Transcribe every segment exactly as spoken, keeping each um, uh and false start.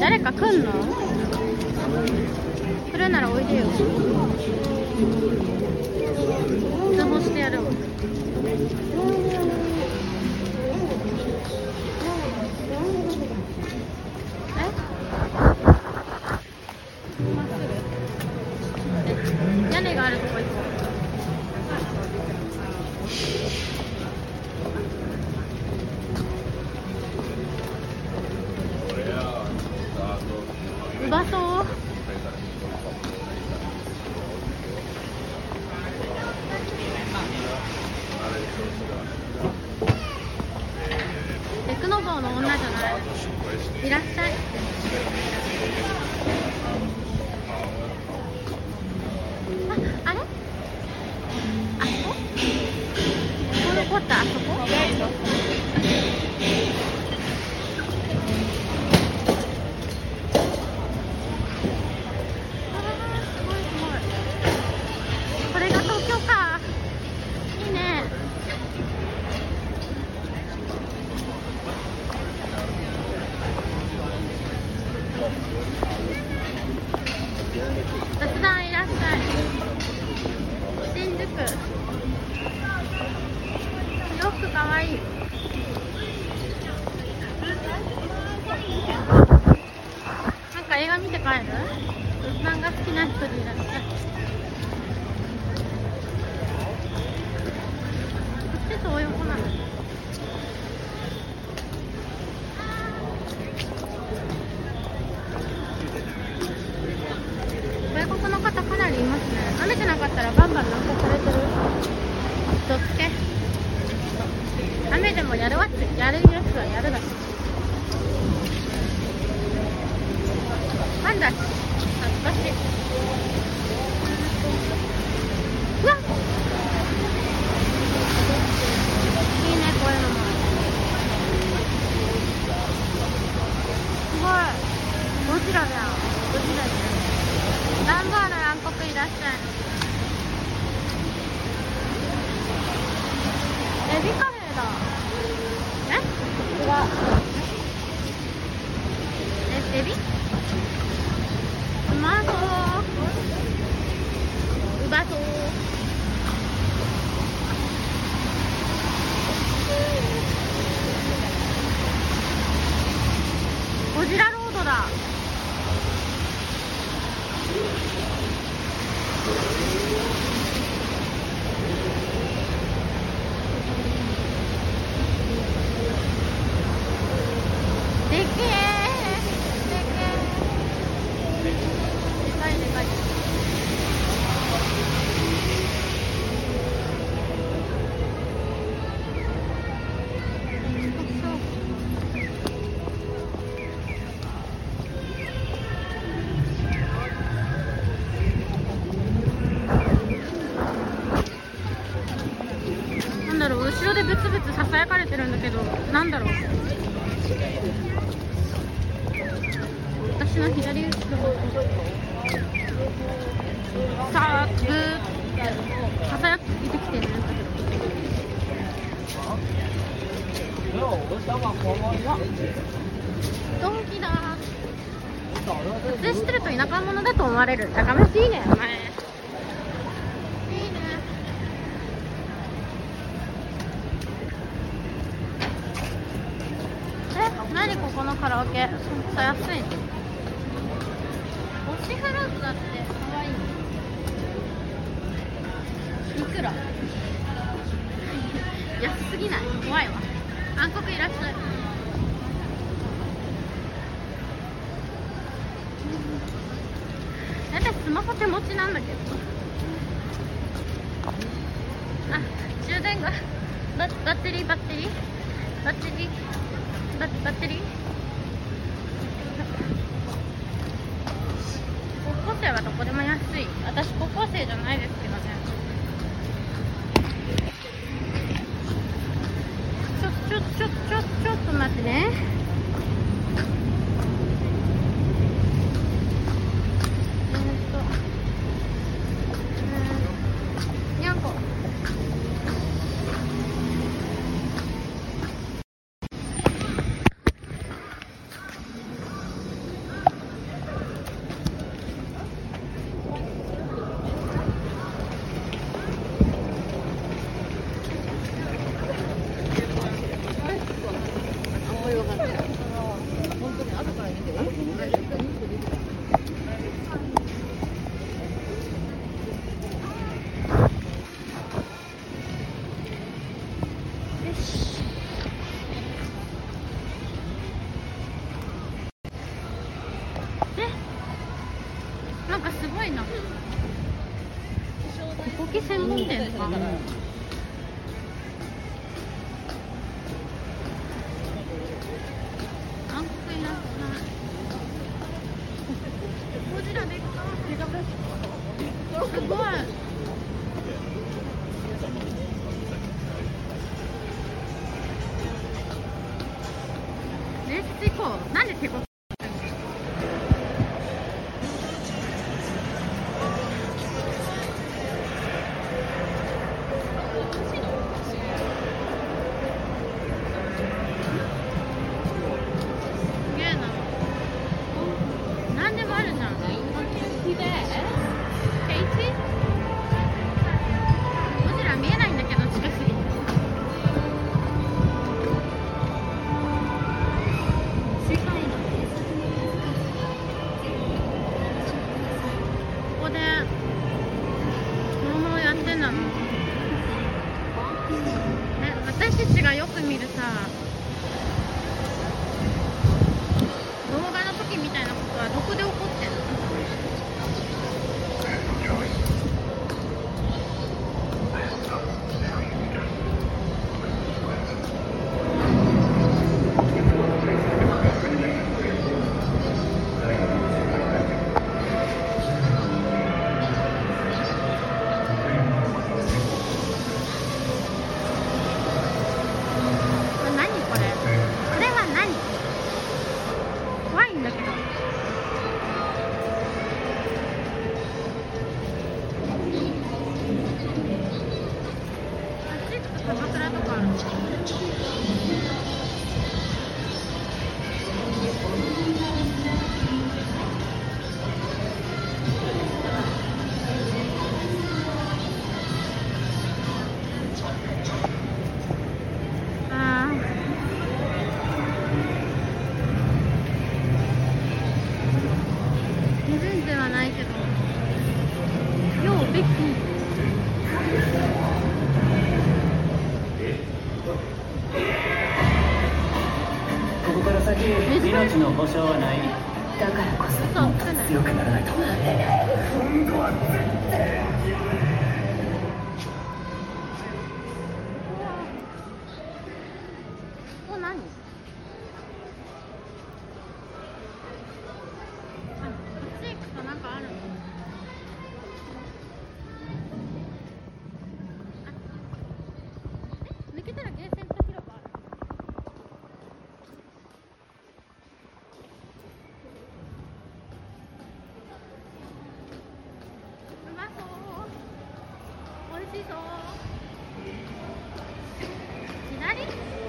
誰か来んの？来るならおいでよ。通報してやるわ。屋根があるとこ行こう。うまそう。テクノ坊の女じゃない。いらっしゃい。あ、あれ？あそこ？この子ってあそこ？雑談いらっしゃい。新宿。洋服かわいい。なんか映画見て帰る？漫画好きな人でいらっしゃい。こっち東横なの？外国の方かなりいますね。雨じゃなかったらバンバンなんかされてる。どっちけ？雨でもやるわつやるやつはやるだし。パンダし懐かしい。うわっ、いいね、こういうのも。すごい、ゴジラじゃん。ゴジラじゃん。ダンボール暗黒いらっしゃい。エビカレーだ。え？違う。え、エビ？うまそう。うまそう。ゴジラロードだ。でけえ、でけえ、でかいでかい。なんだろう、後ろでブツブツささやかれてるんだけど、なんだろう。私の左後ろさあブーささやってきてるんだけど。ドンキだ。撮影してると田舎者だと思われる。やかましいね、お前。いいね。え、何ここのカラオケ。そんな安いの？オシフルーツだって可愛い。いくら？安すぎない？怖いわ。暗黒いらっしゃい。私スマホ手持ちなんだけど。あ、充電がババッテリーバッテリーバッテリーバッバッテリー。高校生はどこでも安い。私高校生じゃないですけどね。ちょちょちょちょちょっと待ってね。 なんかすごいな。ポキ専門店か。あんこいなさい。ゴジラでっか。すごい。レッツ行こう。なんで手こ私たちがよく見るさ、動画の時みたいなことはどこで起こってんの？ ここから先命の保証はない。だからこそもっと強くならないと。今度は絶対。 ここ何？あ、こっち行くとなんかあるの？あ、え、抜けたらゲーセント広場ある。うまそう。美味しそう。左？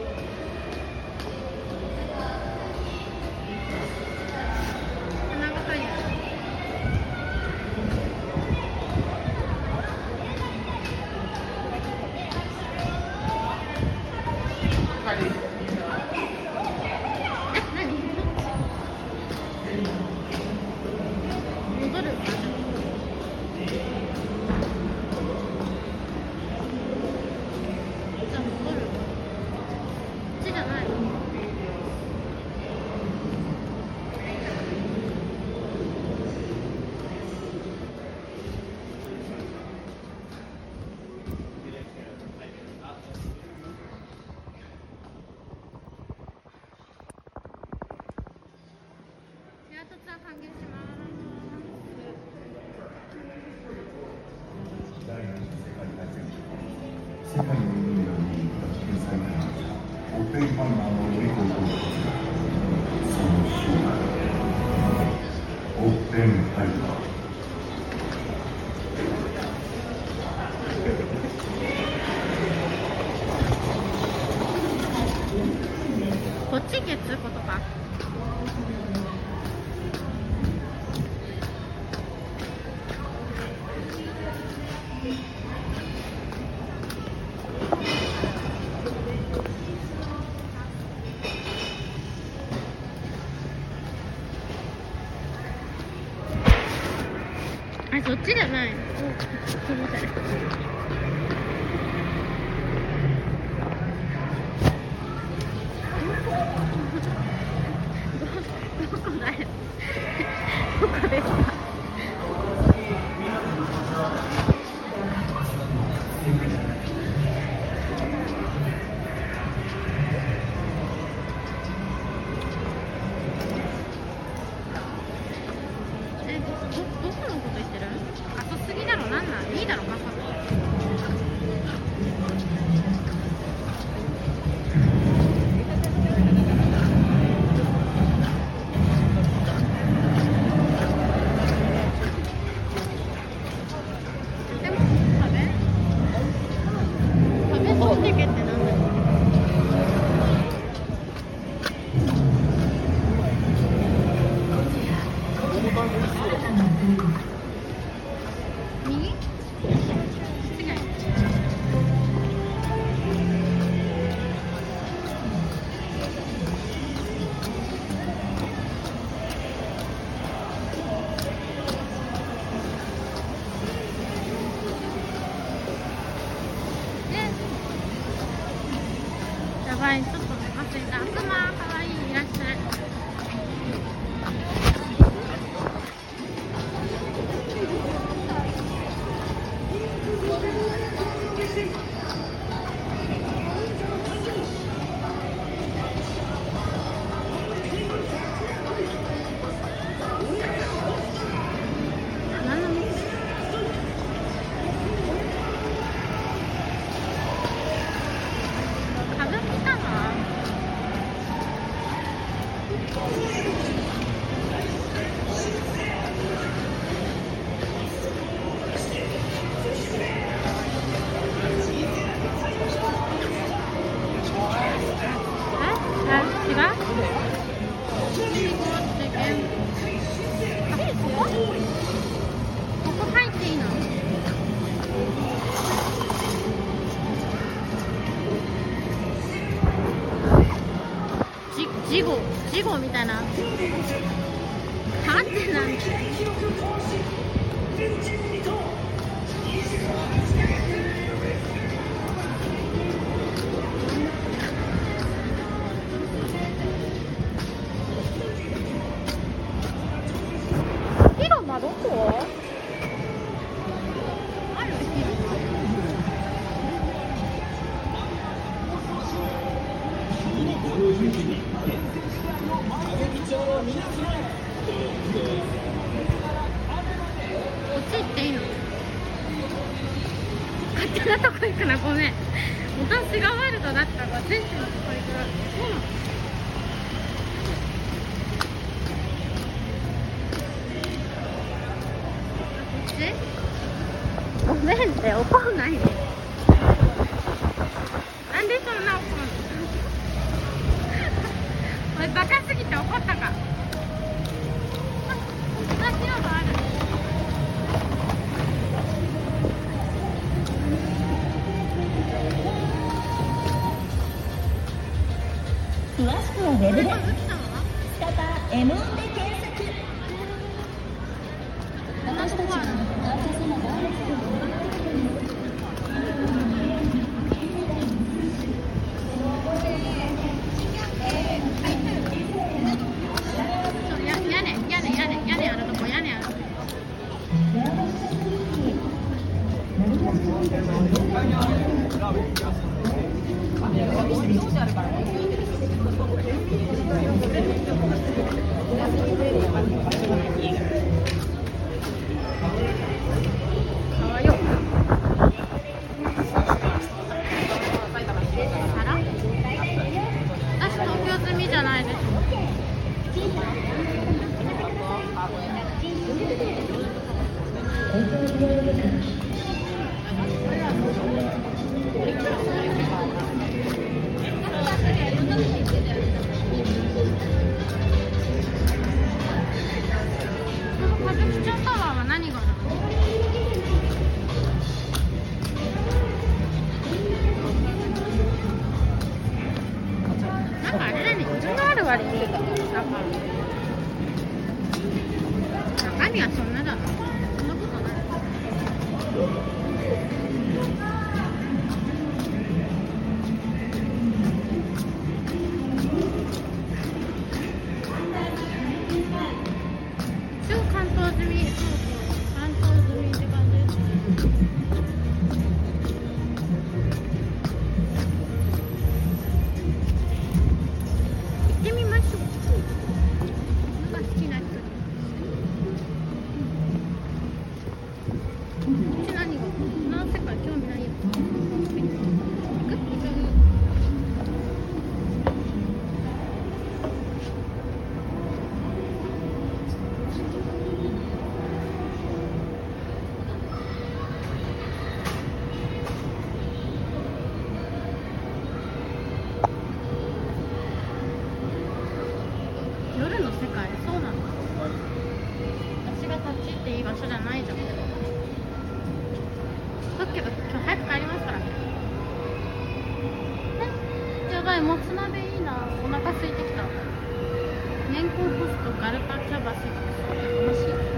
歓迎します。 世界の海を見に行った天才科学者オッペンハイマーの乗り越えとその日はオッペンハイマー。 こっち行けっつうことか。 あ、そっちじゃない。すいません。どこだよ。どこですか。え、ど、ど、どこのこと言ってる？浅すぎだろ、なんなん？いいだろ、まさか。やばい、ちょっと忘れた。悪魔かわいい、いらっしゃい。何の店？歌舞伎かな？違う？ここ入っていいの？じ、事後、事後みたいな。はってなん広場どこ？ある？こっち行っていいの？勝手なとこ行くな、ごめん。私がワイルドだったから全然のとこ行く。そうなの？ごめんって怒んないで。なんでそんな怒るの？おい、バカすぎて怒ったか。同じようなある。 詳しくはウェブでスカパ エムオン で検索。私たちは患者様が屋根、屋根、屋根、屋根あるとこ、屋根あるとこ。かわよ。あら？私東京済みじゃないです。歌舞伎町タワーは何があるの？なんかあれだね、自分のある割になんか中身はそんなだな。そんなことない。 済み、そうそう干潮済みって感じですね。行ってみましょう。のが好きな人に。うち何がこの世界興味ないよ。行く？夜の世界、そうなんだ。私が立ち入っていい場所じゃないじゃん。だけど今日早く帰りますからね。え、やばい、もつ鍋いいな。お腹空いてきた。年功ポストガルパキャバス楽しい。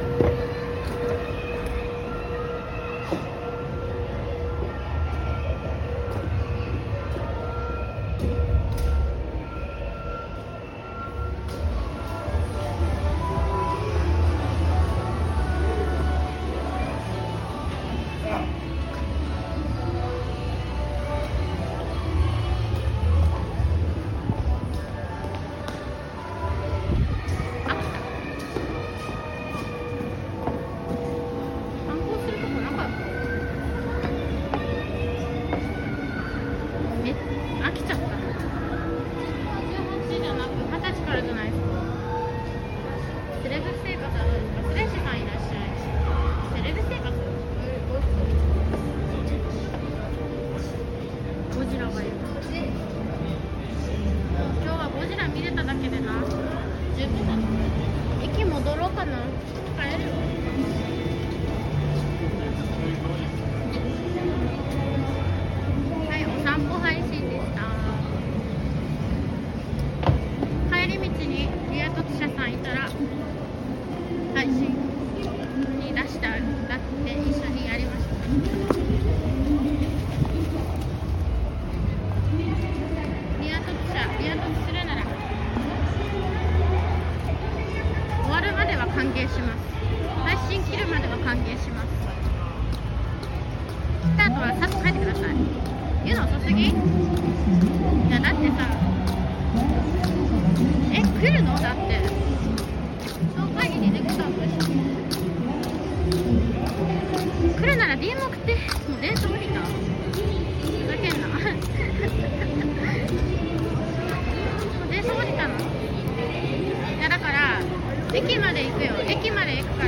駅まで行くよ。駅まで行くから。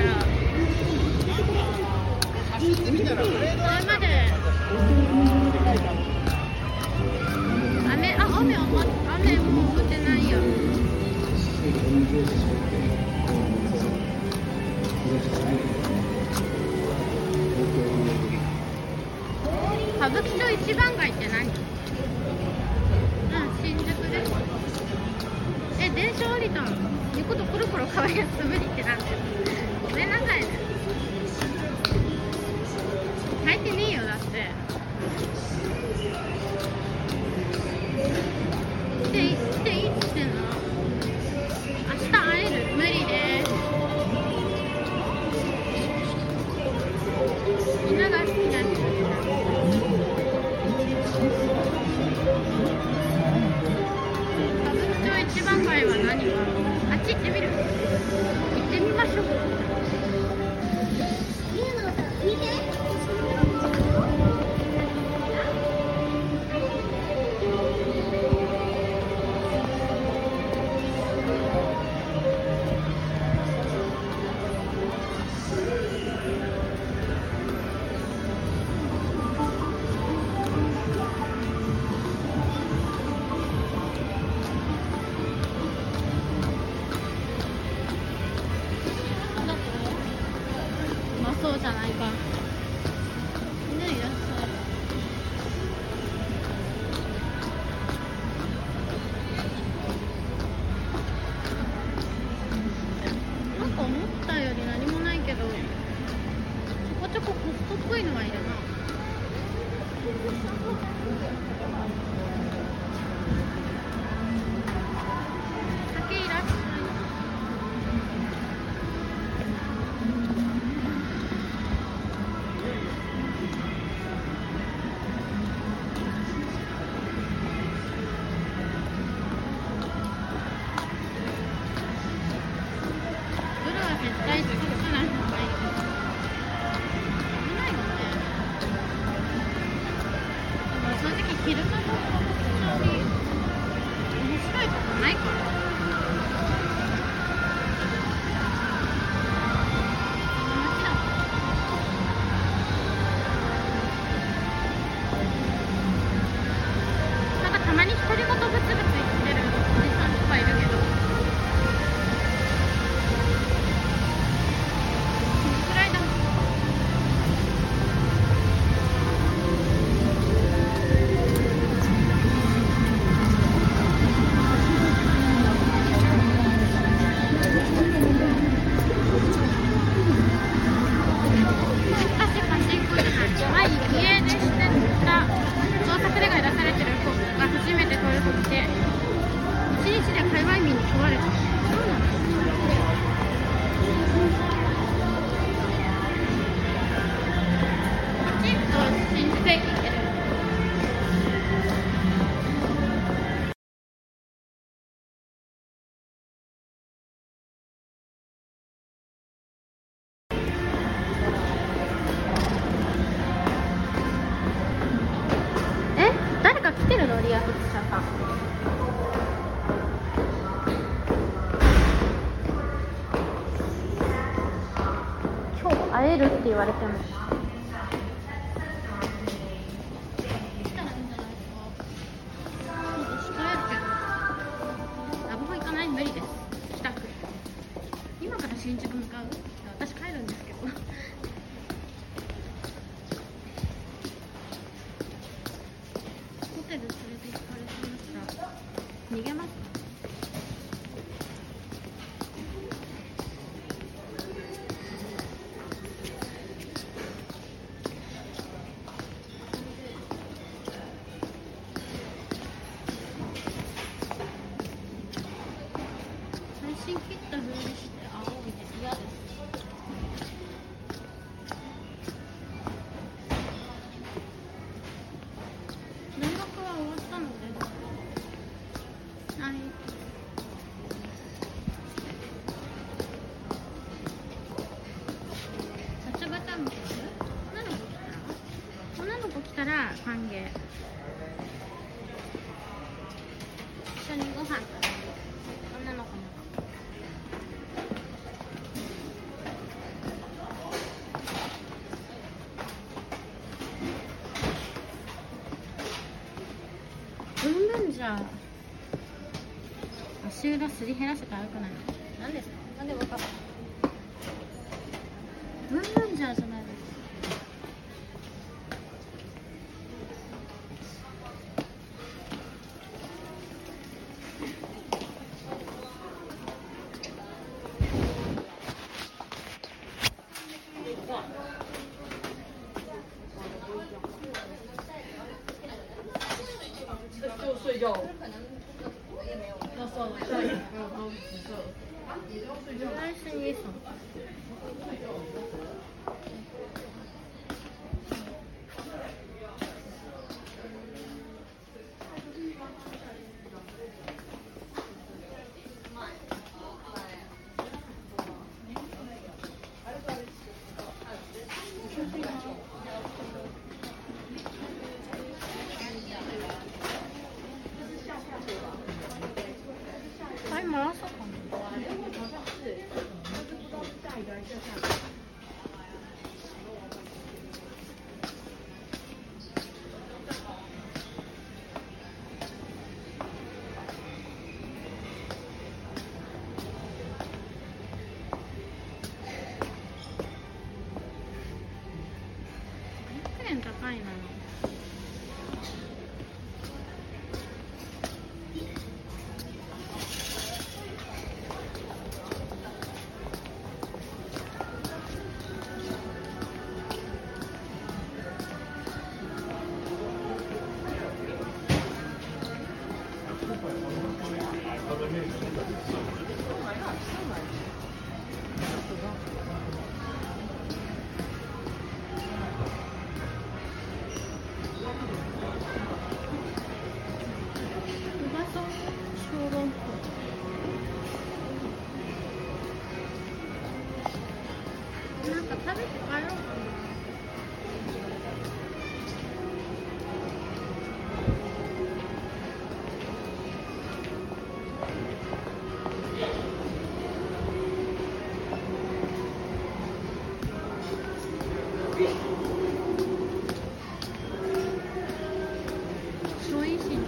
それまで。雨、あ、雨はま、雨もう降ってないよ。歌舞伎町一番街って何？うん、新宿です。え、電車降りたの？言うことコロコロ変わりやす無理ってなんだよ。ごめんなさいね。入ってねえよ、だって。来ていい、来ていいって言ってんの？明日会える？無理です。みんなが好きな人。歌舞伎町一番街は何がある？あっち行ってみる？行ってみましょう。見て。そうじゃないか。みんないらっしゃる。なんか思ったより何もないけど、ちょこちょこコストっぽいのはいるな。酒いらっしゃい。 会えるって言われても無理です。帰宅。今から新宿向かう？私帰るんですけど。ホテル連れて行かれてましたら逃げますか？写真切った風にして青みで嫌です。大学は終わったので、はい。ガチャガチャ向けて女の子来たら女の子来たら歓迎。一緒にご飯食べる。女の子もブンブンじゃ足裏すり減らせて歩くないの？何ですか？なんでわかった？ブンブンじゃじゃないです。 睡觉。 那算了，下一个还有还有几个。原来是你手。回そうかな。ひゃくえん高いな。なんか食べて帰ろうかな。超いいしんじゃん。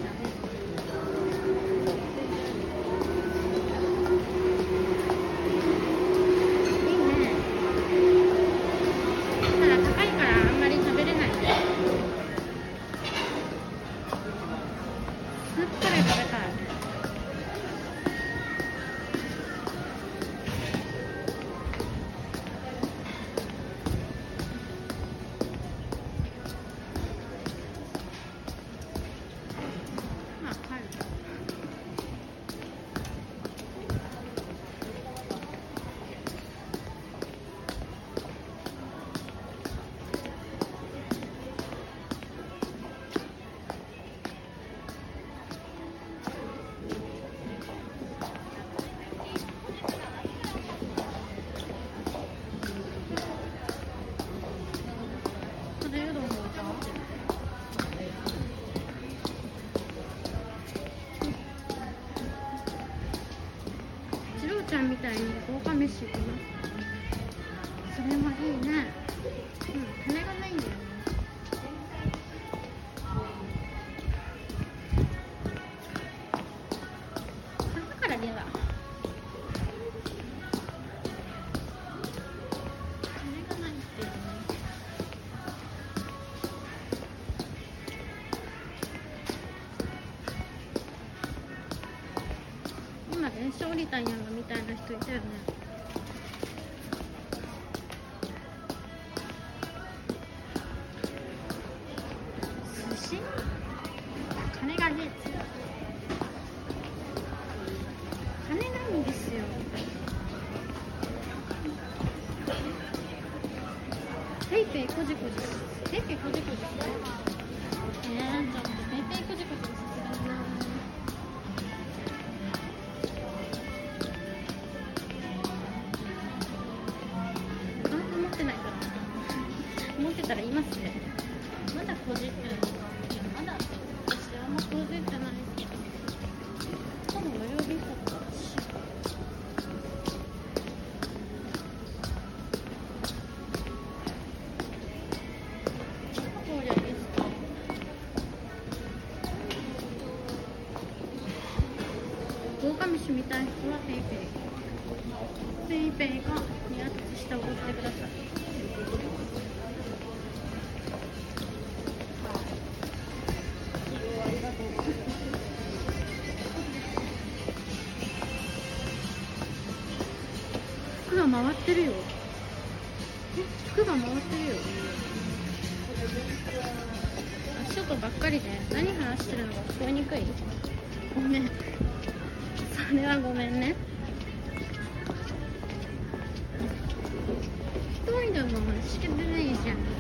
りたんやろみたいな人いたよね。寿司金がね金ないんですよ。ペイペイこじこじペイペイこじこじえー、ちょっとペイペイこじこじさすがにな。あんま持ってないから持ってたら言いますね。まだこじってるのか。いやまだって私あんまこじってないけど多分無料便だったし。そうじゃないですか。豪華飯みたいな人はペイペイペイペイがにアクセス下を押してください。ありがとうございます。服が回ってるよ。え、服が回ってるよ。足音ばっかりで何話してるのか聞こえにくい。ごめん。それはごめんね。一人でもしけてないじゃん。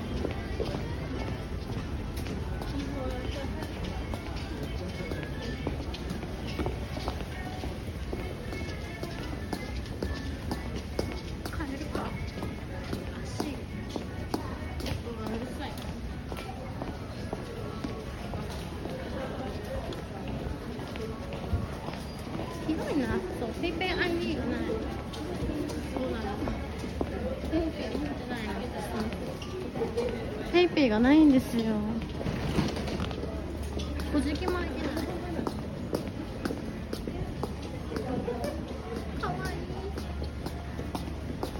帰るか。足音がうるさい。広いな。そう、ペイペイ アイディー がない。そうなの。ペイペイ持ってないのけどさ。ペイペイがないんですよ。小じきも